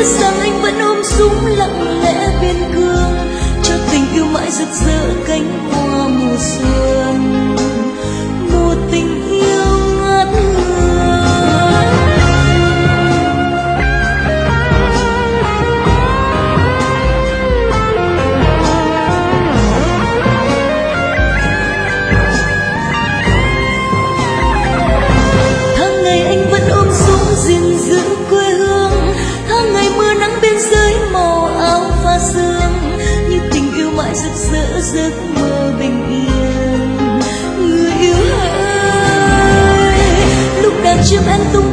rằng anh vẫn ôm súng lặng lẽ biên cương, cho tình yêu mãi rực rỡ cánh hoa mùa xuân, một tình yêu ngát hương. Tháng ngày anh vẫn ôm súng gìn giữ quê hương, tháng ngày mưa nắng biên giới màu áo pha sương, như tình yêu mãi rực rỡ giấc mơ bình yên. Người yêu ơi, lúc đàn chim anh tung